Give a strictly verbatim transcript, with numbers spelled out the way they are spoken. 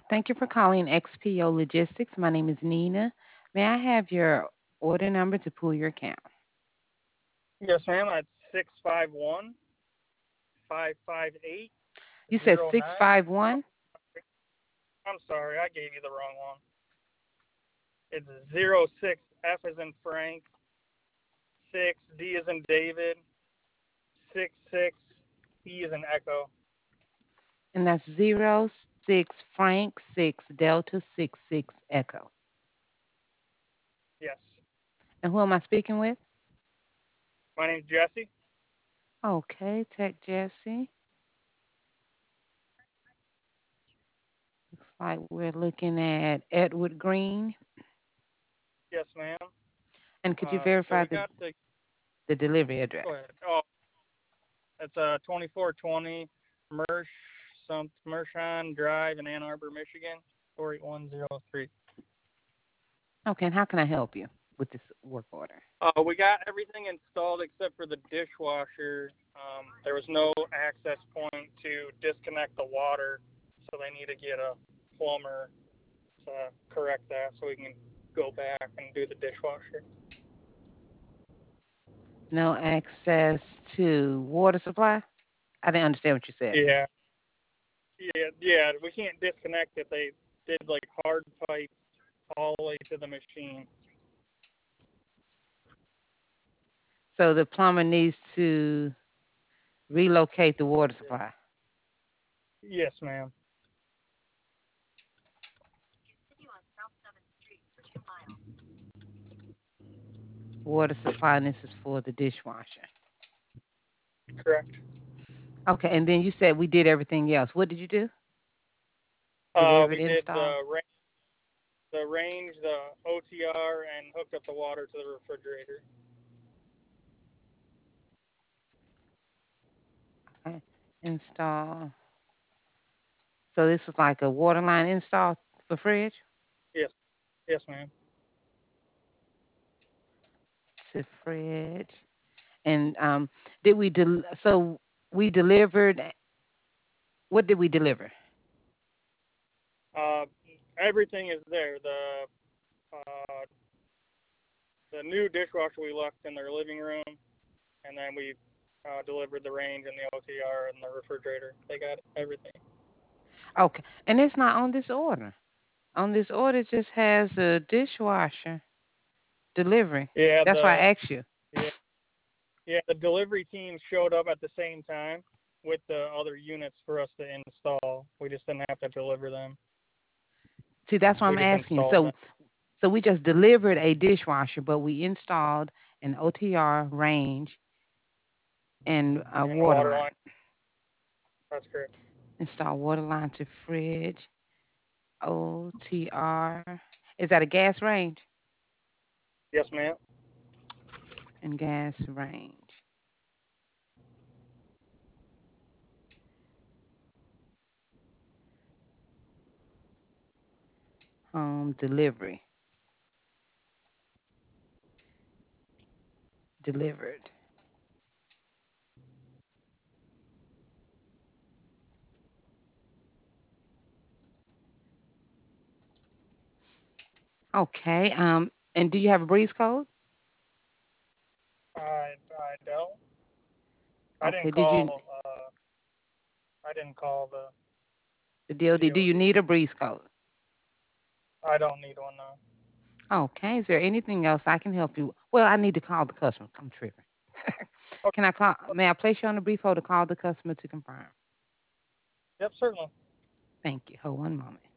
Thank you for calling X P O Logistics. My name is Nina. May I have your order number to pull your account? Yes, ma'am. That's six five one five five eight You said zero nine. six five one? I'm sorry, I gave you the wrong one. It's zero six F as in Frank, six D as in David, six six E as in Echo. And that's zero six Frank six Delta six six Echo. Yes. And who am I speaking with? My name's Jesse. Okay, Tech Jesse. Looks like we're looking at Edward Green. Yes, ma'am. And could you Uh, so verify we the, got the. the delivery Go address? ahead. Oh, it's uh twenty-four twenty Mersh some Mershon Drive in Ann Arbor, Michigan, four eight one zero three. Okay, and how can I help you with this work order? Uh, we got everything installed except for the dishwasher. Um, there was no access point to disconnect the water, so they need to get a plumber to correct that so we can go back and do the dishwasher. No access to water supply? I didn't understand what you said. Yeah, yeah, yeah. We can't disconnect it. They did like hard pipe all the way to the machine. So the plumber needs to relocate the water supply. Yes, ma'am. Water supply, and this is for the dishwasher. Correct. Okay, and then you said we did everything else. What did you do? Uh, Delivered, we did install? the range, the range, the O T R, and hooked up the water to the refrigerator. Okay. Install. So this is like a water line install for fridge? Yes, yes, ma'am. To fridge. And um, did we, del- so we delivered, what did we deliver? Uh, Everything is there. The uh, the new dishwasher we left in their living room, and then we uh, delivered the range and the O T R and the refrigerator. They got everything. Okay, and it's not on this order. On this order, it just has a dishwasher delivery. Yeah, That's why the I asked you. yeah yeah the delivery team showed up at the same time with the other units for us to install. We just didn't have to deliver them. See, that's why We I'm just asking you. installed So them. So we just delivered a dishwasher, but we installed an O T R range and a And the water water line. line. That's correct. Install water line to fridge, O T R. Is that a gas range? Yes, ma'am. And gas range. Home delivery. Delivered. Okay. Um, and do you have a breeze code? I I don't. I Okay. didn't Did you call. Uh, I didn't call the the D O D? Do you D O D. need a breeze code? I don't need one now. Okay. Is there anything else I can help you? Well, I need to call the customer. I'm tripping. Okay. Can I call? May I place you on a brief hold to call the customer to confirm? Yep, certainly. Thank you. Hold one moment.